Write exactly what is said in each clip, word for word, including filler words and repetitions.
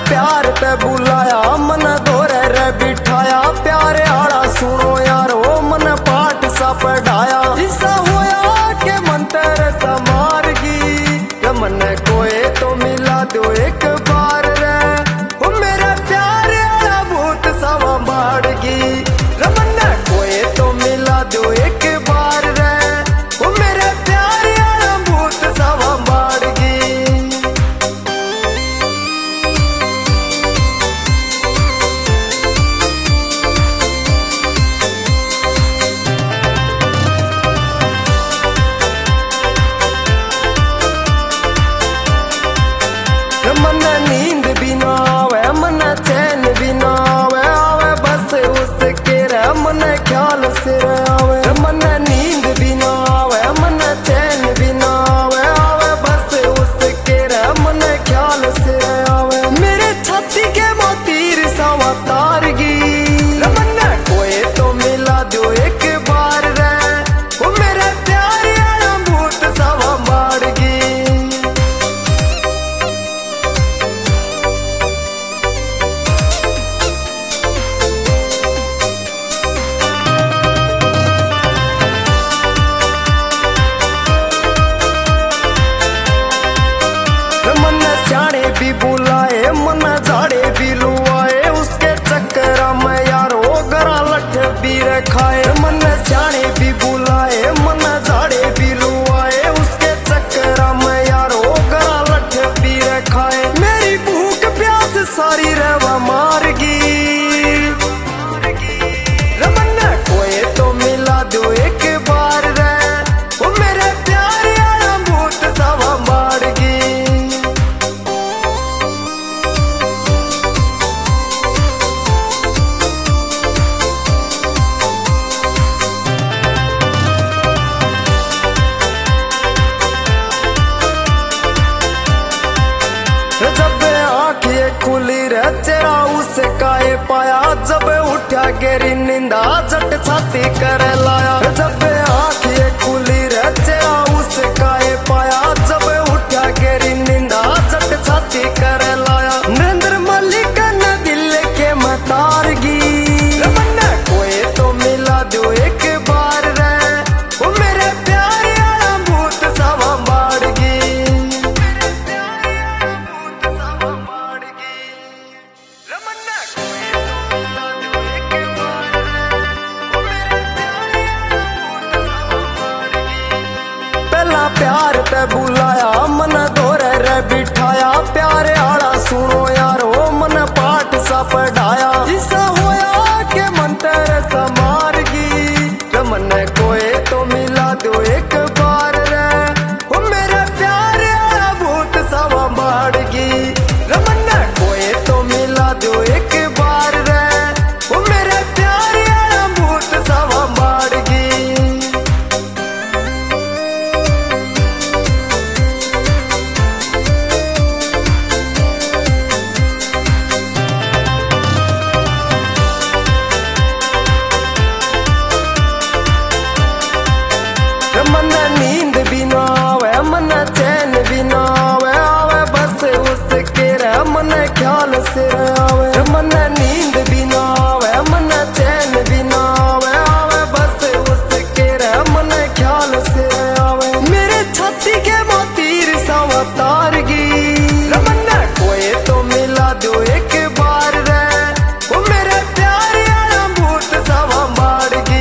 प्यार ते बुलाया मन दोरे रे बिठाया प्यारे आड़ा सुनो यारो मन पाठ सा पढ़ाया ऐसा होया के मन तेरे समारगी मन कोई तो मिला दो एक बार रे वो मेरा प्यारे आड़ा भूत सवा बाड़गी मन कोई तो मिला दो एक बार रे वो मेरे प्यारे आड़ा भूत सवा बाड़गी। मन नींद भी ना आवे मन चैन भी ना आवे आवे बस उसके रे मन ख्याल से आवे मन नींद भी ना आवे मन चैन भी ना आवे आवे बस उसके रे मन ख्याल से आवे मेरे छाती के मोतीर सवा तारगी मन कोई तो मिला दो एक बार रे वो मेरे प्यारे आड़ा भूत सवा बाड़गी। मन जाने भी बुलाए मन जाड़े भी लुआए उसके चक्कर में यारो गरा लठ भी रखाए मन जाने भी बुलाए मन जाड़े भी लुआए उसके चक्कर में यारो गरा लठ भी रखाए मेरी भूख प्यास सारी रहवा मारगी रमन कोई तो मिला दो एक बार रे वो मेरे प्यारे आड़ा भूत सवा बाड़गी। जब आँखें खुली रे चेहरा उसे काए पाया जब उठा गेरी निंदा जट छाती कर लाया जब आँखें खुली रे चेहरा उसे काए पाया जब उठा गेरी निंदा जट छाती कर लाया नरेंद्र मलिक न दिल के मतारगी मन कोई तो मिला दो एक बार रे वो मेरे प्यारे आड़ा भूत सवा बाड़गी। पहला प्यार ते बुलाया मन दोरे रे बिठाया प्यारे आड़ा सुनो यारो मन पाठ सा पढ़ाया ऐसा होया के मन तेरे समारगी मन कोई तो मिला दो एक बार रे वो मेरे प्यारे आड़ा भूत सवा बाड़गी मन कोई तो मिला दो एक बार रे वो मेरे प्यारे आड़ा भूत सवा बाड़गी। मन नींद भी ना आवे मन चैन भी ना आवे आवे बस उसके रे मन ख्याल से आवे मन नींद भी ना आवे मन चैन भी ना आवे आवे बस उसके रे मन ख्याल से आवे मेरे छाती के मोतीर सवा तारगी मन कोई तो मिला दो एक बार रे वो मेरे प्यारे आड़ा भूत सवा बाड़गी।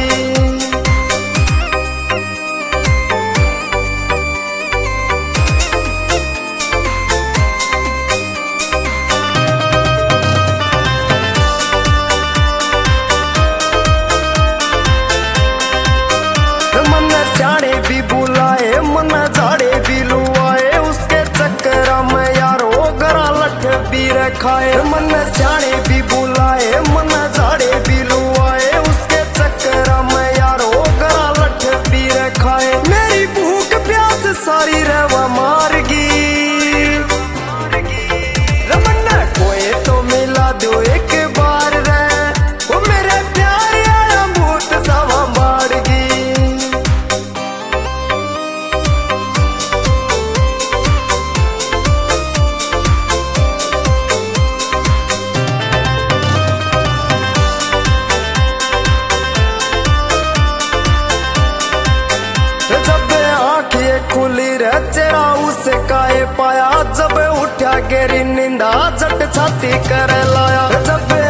मन जाने भी बुलाए मन जाड़े भी लुआए उसके चक्कर में यारो गरा लठ भी रखाए मन जाने भी बुलाए मन जाड़े भी लुआए उसके चक्कर में यारो गरा लठ भी रखाए मेरी भूख प्यास सारी रहवा मारगी रमन कोई तो मिला दो एक बार रे वो मेरे प्यारे आड़ा भूत सवा बाड़गी। चेहरा उसे काए पाया जब उठा गेरी निंदा जट छाती कर लाया जब